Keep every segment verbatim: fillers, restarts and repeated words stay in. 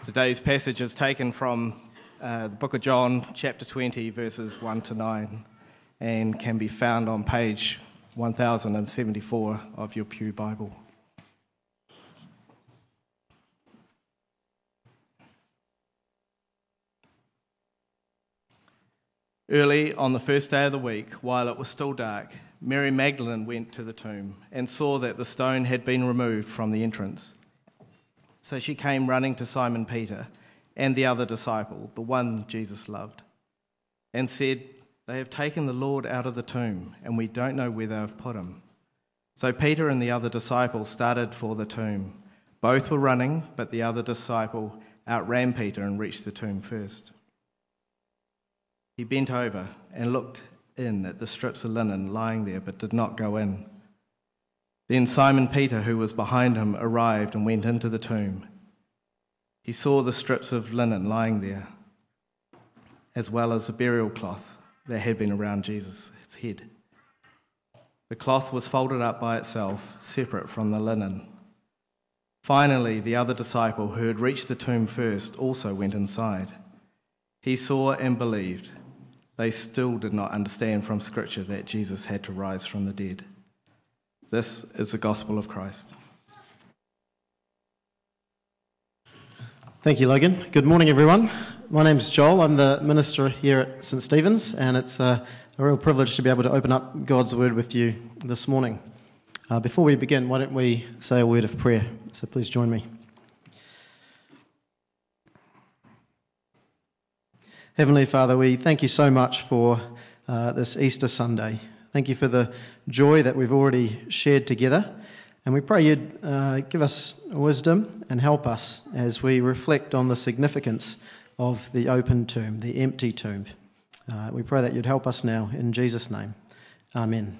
Today's passage is taken from uh, the book of John, chapter twenty, verses one to nine, and can be found on page one thousand seventy-four of your Pew Bible. Early on the first day of the week, while it was still dark, Mary Magdalene went to the tomb and saw that the stone had been removed from the entrance. So she came running to Simon Peter and the other disciple, the one Jesus loved, and said, "They have taken the Lord out of the tomb, and we don't know where they have put him." So Peter and the other disciple started for the tomb. Both were running, but the other disciple outran Peter and reached the tomb first. He bent over and looked in at the strips of linen lying there, but did not go in. Then Simon Peter, who was behind him, arrived and went into the tomb. He saw the strips of linen lying there, as well as the burial cloth that had been around Jesus' head. The cloth was folded up by itself, separate from the linen. Finally, the other disciple, who had reached the tomb first, also went inside. He saw and believed. They still did not understand from Scripture that Jesus had to rise from the dead. This is the gospel of Christ. Thank you, Logan. Good morning, everyone. My name's Joel. I'm the minister here at St Stephen's, and it's a, a real privilege to be able to open up God's Word with you this morning. Uh, before we begin, why don't we say a word of prayer? So please join me. Heavenly Father, we thank you so much for uh, this Easter Sunday. Thank you for the joy that we've already shared together. And we pray you'd uh, give us wisdom and help us as we reflect on the significance of the open tomb, the empty tomb. Uh, we pray that you'd help us now in Jesus' name. Amen.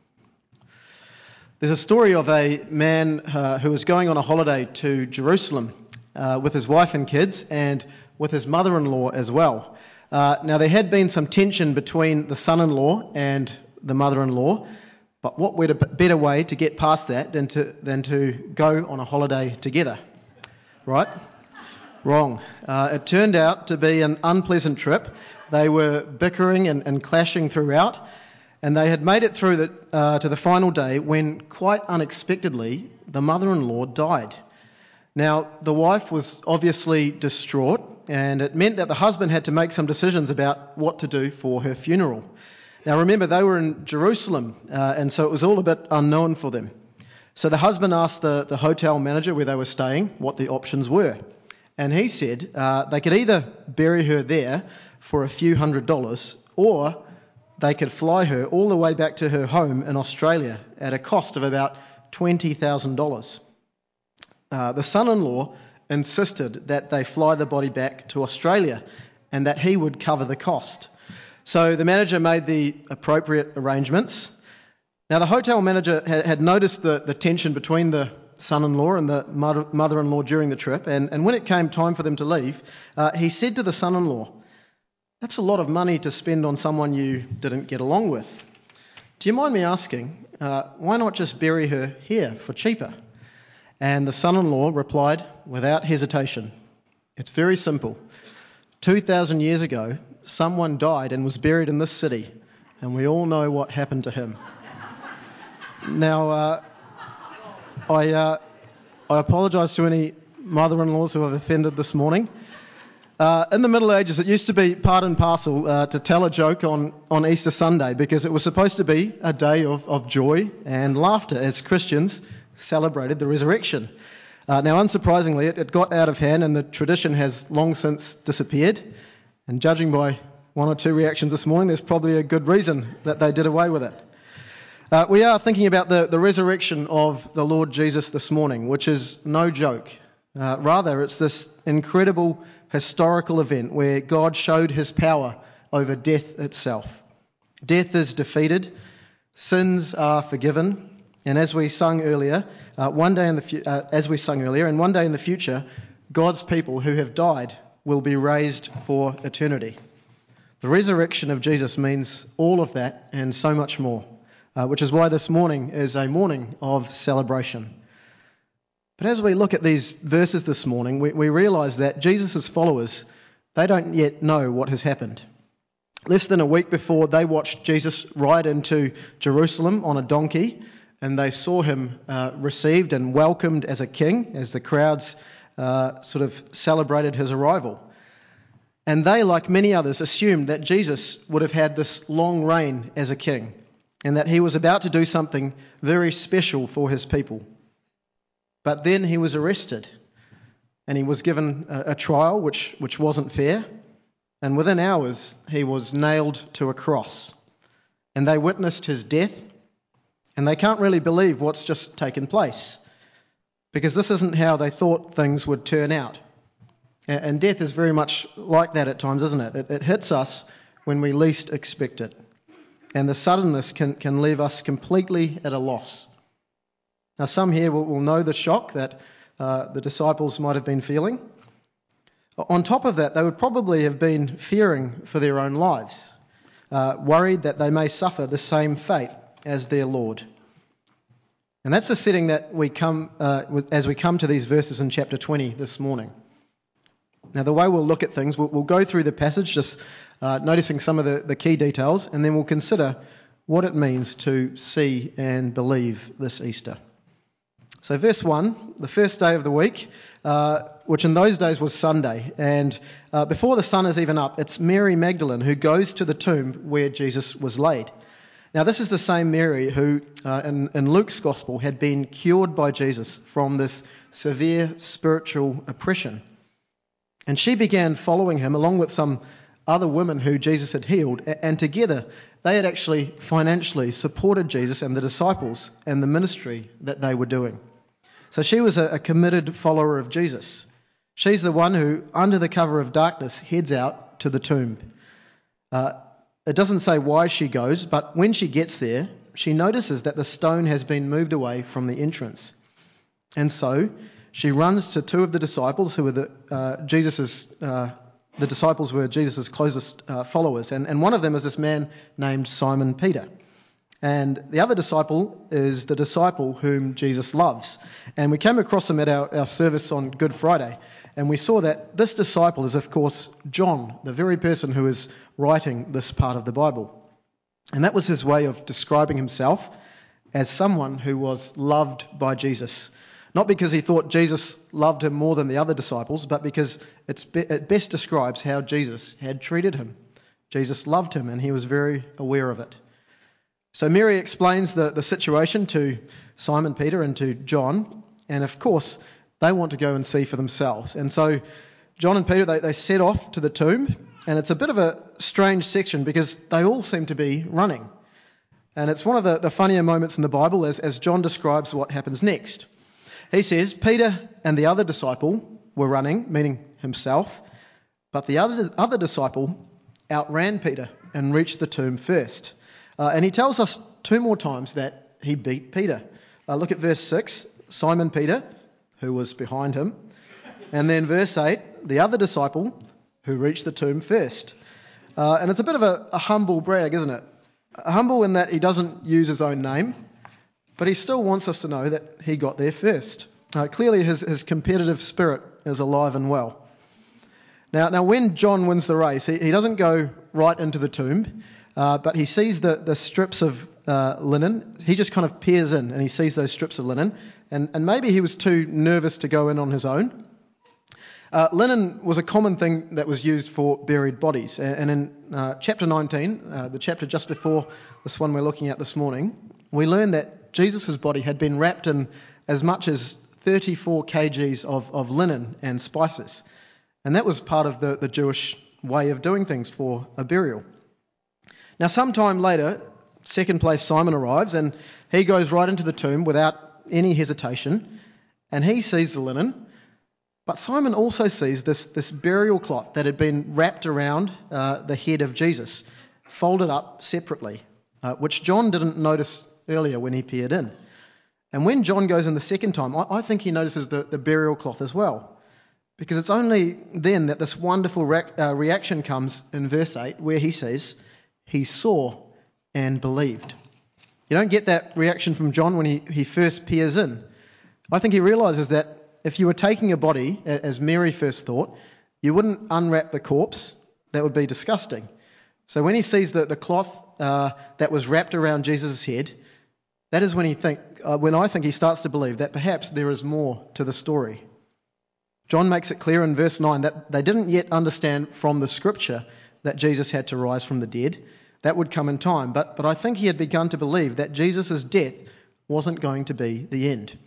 There's a story of a man uh, who was going on a holiday to Jerusalem uh, with his wife and kids and with his mother-in-law as well. Uh, now, there had been some tension between the son-in-law and the mother-in-law, but what would a better way to get past that than to than to go on a holiday together, right? Wrong. Uh, it turned out to be an unpleasant trip. They were bickering and, and clashing throughout, and they had made it through the, uh, to the final day when, quite unexpectedly, the mother-in-law died. Now, the wife was obviously distraught, and it meant that the husband had to make some decisions about what to do for her funeral. Now remember, they were in Jerusalem, uh, and so it was all a bit unknown for them. So the husband asked the, the hotel manager where they were staying what the options were. And he said uh, they could either bury her there for a few hundred dollars, or they could fly her all the way back to her home in Australia at a cost of about twenty thousand dollars. Uh, the son-in-law insisted that they fly the body back to Australia and that he would cover the cost. So the manager made the appropriate arrangements. Now the hotel manager had noticed the, the tension between the son-in-law and the mother, mother-in-law during the trip, and, and when it came time for them to leave, uh, he said to the son-in-law, "That's a lot of money to spend on someone you didn't get along with. Do you mind me asking, uh, why not just bury her here for cheaper?" And the son-in-law replied without hesitation, "It's very simple. two thousand years ago, someone died and was buried in this city, and we all know what happened to him." Now, uh, I uh, I apologise to any mother-in-laws who I've offended this morning. Uh, in the Middle Ages, it used to be part and parcel uh, to tell a joke on, on Easter Sunday because it was supposed to be a day of, of joy and laughter as Christians celebrated the resurrection. Uh, now, unsurprisingly, it, it got out of hand and the tradition has long since disappeared. And judging by one or two reactions this morning, there's probably a good reason that they did away with it. Uh, we are thinking about the, the resurrection of the Lord Jesus this morning, which is no joke. Uh, rather, it's this incredible historical event where God showed his power over death itself. Death is defeated, sins are forgiven, and as we sung earlier, uh, one day in the fu- uh, as we sung earlier, and one day in the future, God's people who have died will be raised for eternity. The resurrection of Jesus means all of that and so much more, uh, which is why this morning is a morning of celebration. But as we look at these verses this morning, we, we realise that Jesus' followers, they don't yet know what has happened. Less than a week before, they watched Jesus ride into Jerusalem on a donkey, and they saw him uh, received and welcomed as a king, as the crowds uh, sort of celebrated his arrival. And they, like many others, assumed that Jesus would have had this long reign as a king, and that he was about to do something very special for his people. But then he was arrested, and he was given a, a trial which, which wasn't fair, and within hours he was nailed to a cross. And they witnessed his death, and they can't really believe what's just taken place, because this isn't how they thought things would turn out. And death is very much like that at times, isn't it? It, it hits us when we least expect it. And the suddenness can, can leave us completely at a loss. Now, some here will, will know the shock that uh, the disciples might have been feeling. On top of that, they would probably have been fearing for their own lives, uh, worried that they may suffer the same fate as their Lord. And that's the setting that we come uh, with, as we come to these verses in chapter twenty this morning. Now, the way we'll look at things, we'll, we'll go through the passage, just uh, noticing some of the, the key details, and then we'll consider what it means to see and believe this Easter. So verse one, the first day of the week, uh, which in those days was Sunday, and uh, before the sun is even up, it's Mary Magdalene who goes to the tomb where Jesus was laid. Now, this is the same Mary who, uh, in, in Luke's Gospel, had been cured by Jesus from this severe spiritual oppression. And she began following him along with some other women who Jesus had healed, and together they had actually financially supported Jesus and the disciples and the ministry that they were doing. So she was a, a committed follower of Jesus. She's the one who, under the cover of darkness, heads out to the tomb. Uh, it doesn't say why she goes, but when she gets there, she notices that the stone has been moved away from the entrance. And so she runs to two of the disciples who were the uh, Jesus's uh, the disciples were Jesus' closest uh, followers, and, and one of them is this man named Simon Peter. And the other disciple is the disciple whom Jesus loves. And we came across him at our, our service on Good Friday, and we saw that this disciple is, of course, John, the very person who is writing this part of the Bible. And that was his way of describing himself as someone who was loved by Jesus. Not because he thought Jesus loved him more than the other disciples, but because it's be, it best describes how Jesus had treated him. Jesus loved him, and he was very aware of it. So Mary explains the, the situation to Simon Peter and to John, and of course they want to go and see for themselves. And so John and Peter, they, they set off to the tomb, and it's a bit of a strange section because they all seem to be running. And it's one of the, the funnier moments in the Bible as, as John describes what happens next. He says, Peter and the other disciple were running, meaning himself, but the other, other disciple outran Peter and reached the tomb first. Uh, and he tells us two more times that he beat Peter. Uh, look at verse six, Simon Peter, who was behind him. And then verse eight, the other disciple who reached the tomb first. Uh, and it's a bit of a, a humble brag, isn't it? Humble in that he doesn't use his own name, but he still wants us to know that he got there first. Uh, clearly his, his competitive spirit is alive and well. Now, now when John wins the race, he, he doesn't go right into the tomb, uh, but he sees the, the strips of uh, linen. He just kind of peers in and he sees those strips of linen. And, and maybe he was too nervous to go in on his own. Uh, linen was a common thing that was used for buried bodies. And in uh, chapter nineteen, uh, the chapter just before this one we're looking at this morning, we learn that Jesus' body had been wrapped in as much as thirty-four kilograms of, of linen and spices. And that was part of the, the Jewish way of doing things for a burial. Now, sometime later, second place Simon arrives, and he goes right into the tomb without any hesitation, and he sees the linen. But Simon also sees this, this burial cloth that had been wrapped around uh, the head of Jesus, folded up separately, uh, which John didn't notice earlier when he peered in. And when John goes in the second time, I, I think he notices the, the burial cloth as well, because it's only then that this wonderful re- uh, reaction comes in verse eight, where he says, he saw and believed. You don't get that reaction from John when he, he first peers in. I think he realises that if you were taking a body, as Mary first thought, you wouldn't unwrap the corpse. That would be disgusting. So when he sees the, the cloth uh, that was wrapped around Jesus' head, that is when he think, uh, when I think he starts to believe that perhaps there is more to the story. John makes it clear in verse nine that they didn't yet understand from the scripture that Jesus had to rise from the dead. That would come in time. But, but I think he had begun to believe that Jesus' death wasn't going to be the end.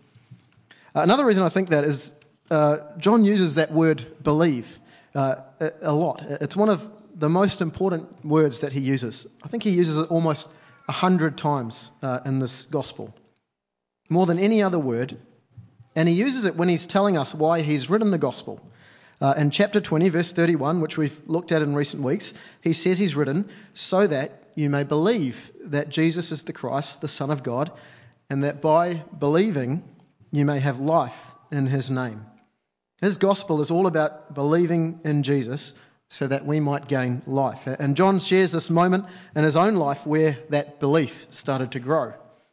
Uh, another reason I think that is uh, John uses that word believe uh, a, a lot. It's one of the most important words that he uses. I think he uses it almost a hundred times uh, in this gospel, more than any other word. And he uses it when he's telling us why he's written the gospel. Uh, in chapter twenty, verse thirty-one, which we've looked at in recent weeks, he says he's written so that you may believe that Jesus is the Christ, the Son of God, and that by believing you may have life in his name. His gospel is all about believing in Jesus so that we might gain life. And John shares this moment in his own life where that belief started to grow.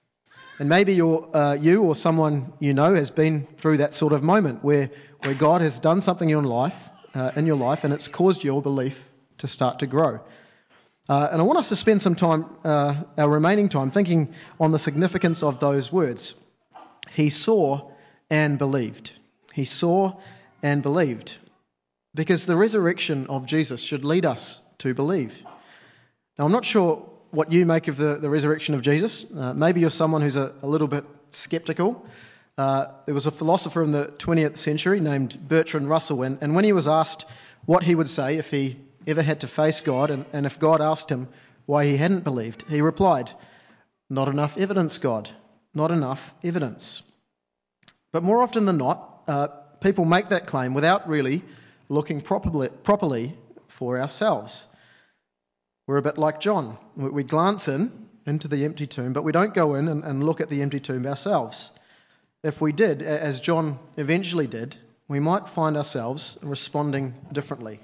And maybe you're, uh, you or someone you know has been through that sort of moment where, where God has done something in your life, uh, in your life, and it's caused your belief to start to grow. Uh, and I want us to spend some time, uh, our remaining time, thinking on the significance of those words. He saw and believed. He saw and believed. Because the resurrection of Jesus should lead us to believe. Now, I'm not sure what you make of the, the resurrection of Jesus. Uh, maybe you're someone who's a, a little bit skeptical. Uh, there was a philosopher in the twentieth century named Bertrand Russell, and, and when he was asked what he would say if he ever had to face God, and, and if God asked him why he hadn't believed, he replied, "Not enough evidence, God. Not enough evidence." But more often than not, uh, people make that claim without really looking properly, properly for ourselves. We're a bit like John. We glance in into the empty tomb, but we don't go in and, and look at the empty tomb ourselves. If we did, as John eventually did, we might find ourselves responding differently.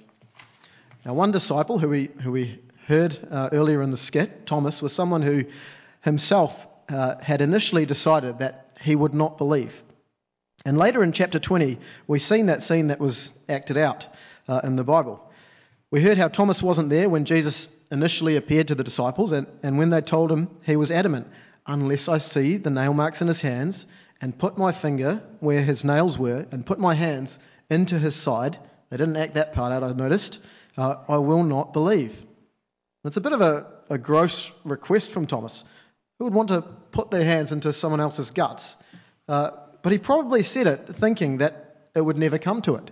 Now, one disciple who we who we heard uh, earlier in the skit, Thomas, was someone who himself uh, had initially decided that he would not believe. And later in chapter twenty, we've seen that scene that was acted out uh, in the Bible. We heard how Thomas wasn't there when Jesus initially appeared to the disciples, and, and when they told him, he was adamant, "Unless I see the nail marks in his hands, and put my finger where his nails were, and put my hands into his side," they didn't act that part out, I noticed, uh, "I will not believe." It's a bit of a, a gross request from Thomas. Who would want to put their hands into someone else's guts? Uh, but he probably said it thinking that it would never come to it.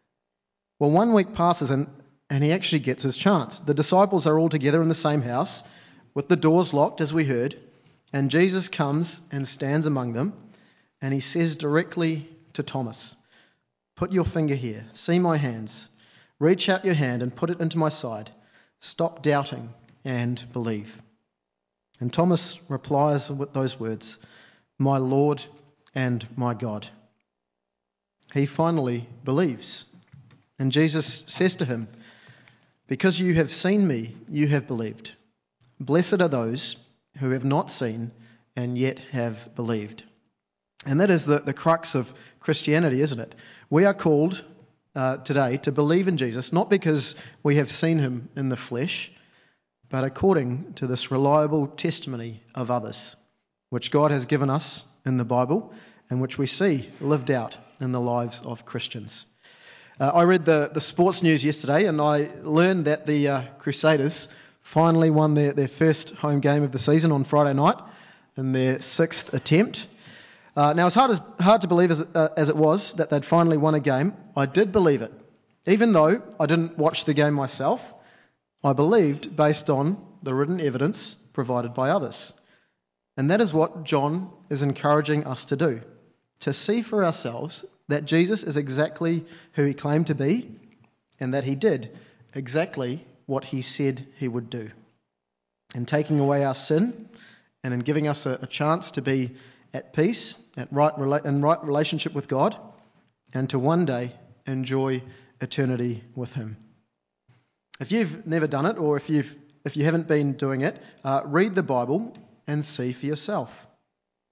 Well, one week passes and, and he actually gets his chance. The disciples are all together in the same house with the doors locked, as we heard, and Jesus comes and stands among them, and he says directly to Thomas, "Put your finger here, see my hands, reach out your hand and put it into my side. Stop doubting and believe." And Thomas replies with those words, "My Lord and my God." He finally believes. And Jesus says to him, "Because you have seen me, you have believed. Blessed are those who have not seen and yet have believed." And that is the, the crux of Christianity, isn't it? We are called uh, today to believe in Jesus, not because we have seen him in the flesh, but according to this reliable testimony of others, which God has given us in the Bible and which we see lived out in the lives of Christians. Uh, I read the, the sports news yesterday, and I learned that the uh, Crusaders finally won their, their first home game of the season on Friday night in their sixth attempt. Uh, now, as hard as hard to believe as, uh, as it was that they'd finally won a game, I did believe it. Even though I didn't watch the game myself, I believed based on the written evidence provided by others. And that is what John is encouraging us to do, to see for ourselves that Jesus is exactly who he claimed to be and that he did exactly what he said he would do. In taking away our sin and in giving us a, a chance to be at peace, at right in right relationship with God, and to one day enjoy eternity with him. If you've never done it, or if you've if you haven't been doing it, uh, read the Bible and see for yourself.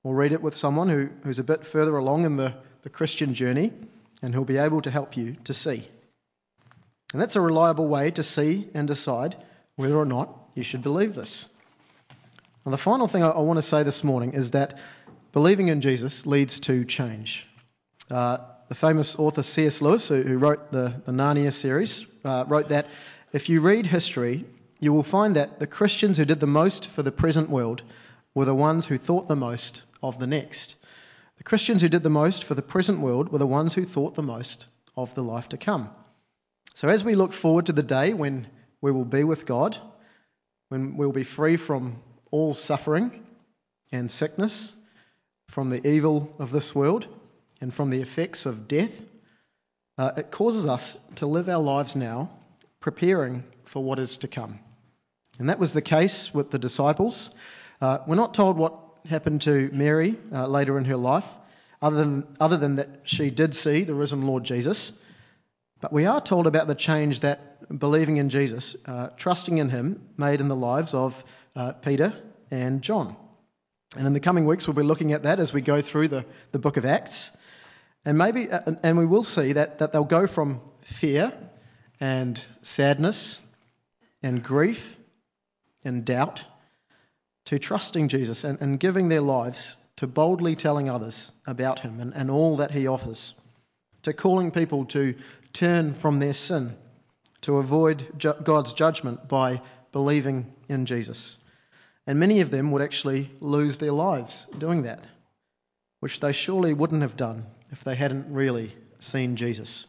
or read it with someone who, who's a bit further along in the, the Christian journey, and who'll be able to help you to see. And that's a reliable way to see and decide whether or not you should believe this. And the final thing I, I want to say this morning is that believing in Jesus leads to change. Uh, the famous author C S Lewis, who, who wrote the, the Narnia series, uh, wrote that if you read history, you will find that the Christians who did the most for the present world were the ones who thought the most of the next. The Christians who did the most for the present world were the ones who thought the most of the life to come. So as we look forward to the day when we will be with God, when we'll be free from all suffering and sickness, from the evil of this world and from the effects of death, uh, it causes us to live our lives now preparing for what is to come. And that was the case with the disciples. Uh, we're not told what happened to Mary uh, later in her life, other than, other than that she did see the risen Lord Jesus. But we are told about the change that believing in Jesus, uh, trusting in him, made in the lives of uh, Peter and John. And in the coming weeks, we'll be looking at that as we go through the, the book of Acts. And maybe, uh, and we will see that, that they'll go from fear and sadness and grief and doubt to trusting Jesus and, and giving their lives to boldly telling others about him and, and all that he offers, to calling people to turn from their sin, to avoid ju- God's judgment by believing in Jesus. And many of them would actually lose their lives doing that, which they surely wouldn't have done if they hadn't really seen Jesus.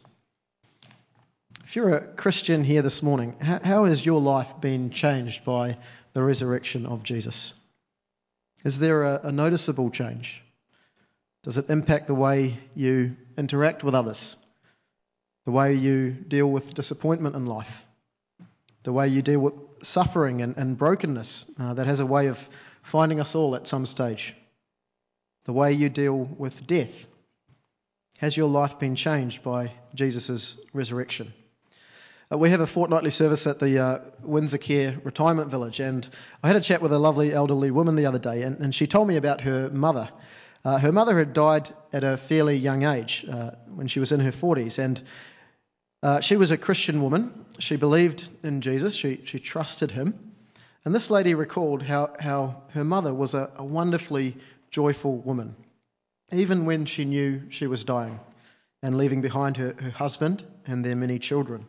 If you're a Christian here this morning, how, how has your life been changed by the resurrection of Jesus? Is there a, a noticeable change? Does it impact the way you interact with others? The way you deal with disappointment in life? The way you deal with suffering and, and brokenness uh, that has a way of finding us all at some stage? The way you deal with death? Has your life been changed by Jesus' resurrection? Uh, we have a fortnightly service at the uh, Windsor Care Retirement Village, and I had a chat with a lovely elderly woman the other day, and, and she told me about her mother. Uh, her mother had died at a fairly young age, uh, when she was in her forties, and uh, she was a Christian woman. She believed in Jesus. She she trusted him. And this lady recalled how, how her mother was a, a wonderfully joyful woman, even when she knew she was dying and leaving behind her, her husband and their many children.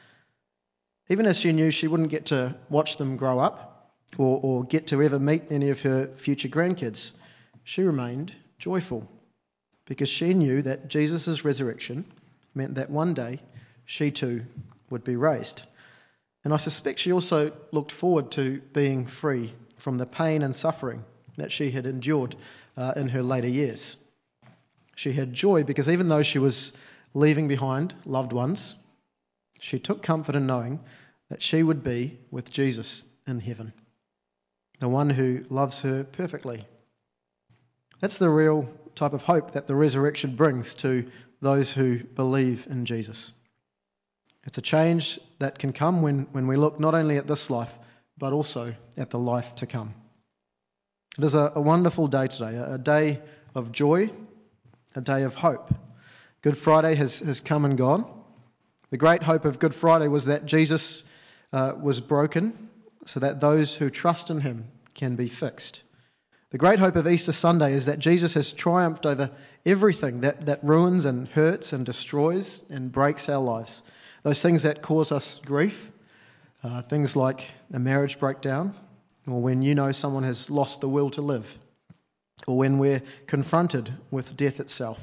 Even as she knew she wouldn't get to watch them grow up or, or get to ever meet any of her future grandkids, she remained joyful because she knew that Jesus' resurrection meant that one day she too would be raised. And I suspect she also looked forward to being free from the pain and suffering that she had endured uh, in her later years. She had joy because even though she was leaving behind loved ones, she took comfort in knowing that she would be with Jesus in heaven, the one who loves her perfectly. That's the real type of hope that the resurrection brings to those who believe in Jesus. It's a change that can come when, when we look not only at this life, but also at the life to come. It is a, a wonderful day today, a, a day of joy, a day of hope. Good Friday has, has come and gone. The great hope of Good Friday was that Jesus uh, was broken so that those who trust in him can be fixed. The great hope of Easter Sunday is that Jesus has triumphed over everything that, that ruins and hurts and destroys and breaks our lives. Those things that cause us grief, uh, things like a marriage breakdown, or when you know someone has lost the will to live, or when we're confronted with death itself.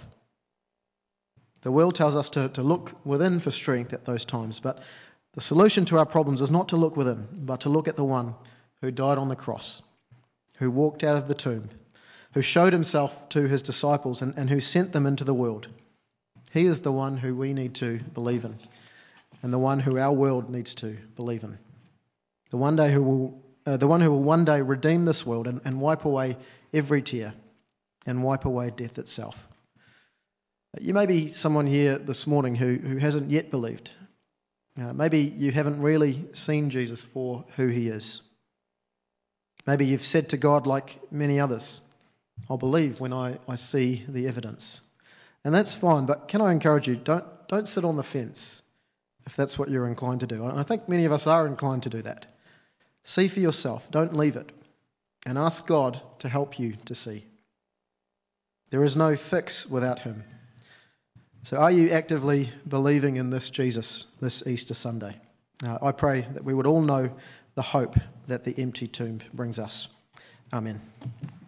The world tells us to, to look within for strength at those times, but the solution to our problems is not to look within, but to look at the one who died on the cross, who walked out of the tomb, who showed himself to his disciples and, and who sent them into the world. He is the one who we need to believe in, and the one who our world needs to believe in. The one day who will, uh, the one who will one day redeem this world and, and wipe away every tear and wipe away death itself. You may be someone here this morning who, who hasn't yet believed. Uh, maybe you haven't really seen Jesus for who he is. Maybe you've said to God, like many others, I'll believe when I, I see the evidence. And that's fine, but can I encourage you, don't don't sit on the fence if that's what you're inclined to do. And I think many of us are inclined to do that. See for yourself, don't leave it, and ask God to help you to see. There is no fix without him. So are you actively believing in this Jesus this Easter Sunday? Uh, I pray that we would all know the hope that the empty tomb brings us. Amen.